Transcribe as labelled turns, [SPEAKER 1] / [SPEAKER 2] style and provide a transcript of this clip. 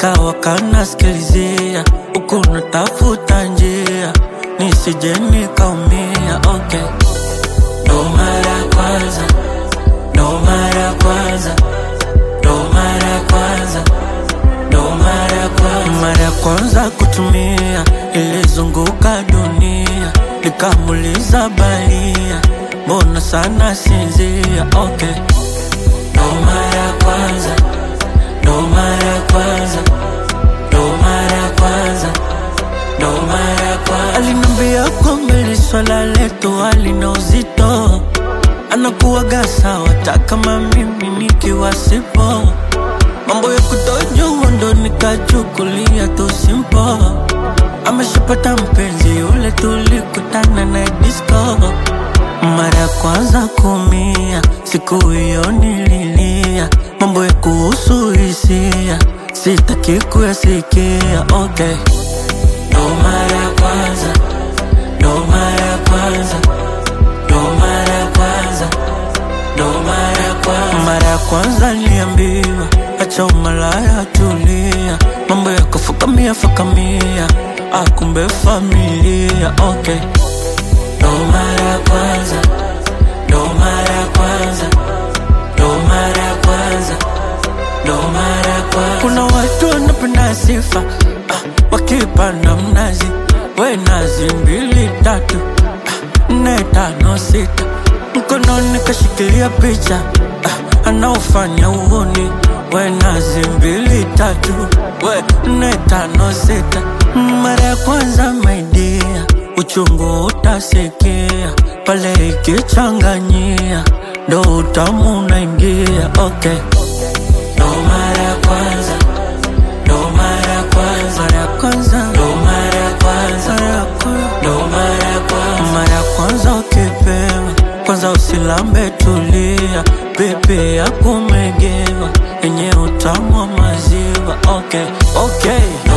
[SPEAKER 1] nikawa kanasikilizia huku natafuta njia nisije nikaumia. Okay, ndo mara ya kwanza, ndo mara ya kwanza, ndo mara ya kwanza, ndo mara ya kwanza, mara ya kwanza kutumia. Ilizunguka dunia nikamuliza balia, mbona sana sinzia. Okay, ndo mara ya kwanza, ndo mara ya kwanza, ndo mara ya kwanza, ndo mara ya kwanza. Alinambia kwamba hili swala letu halina uzito, anakuwaga sawa hata kama mimi nikiwa sipo. Mambo ya kutojua ndo nikachukulia tu simple. Ameshapata mpenzi yule tulikutana na disco. Mara ya kwanza kumia, siku hiyo nililia. Mambo ya kuhusu hisia sitaki kuyasikia. Okay, ndo mara ya kwanza, ndo mara ya kwanza, ndo mara ya kwanza, ndo mara ya kwanza. Mara ya kwanza niliambiwa acha umalaya, tulia. Mambo ya kufukamia fukamia, akumbe familia. Okay, ndo mara ya kwanza, ndo mara ya kwanza, ndo mara ya kwanza, ndo mara ya kwanza. Kuna watu wanapenda sifa, wakipanda mnazi, we nazi 2 3 4 5 6, mkononi kashikilia picha, anaofanya uoni. We nazi 2 3 we 4 5 6. Mara ya kwanza my dear, uchungu utasikia pale ikichanganyia, ndo utamu unaingia. Okay, ndo mara ya kwanza, ndo mara ya kwanza, mara ya kwanza, ndo mara ya kwanza, ndo mara ya kwanza. Mara ya kwanza ukipewa kwanza usilambe, tulia. Pepe ya kumegewa yenye utamu wa maziwa. Okay, okay.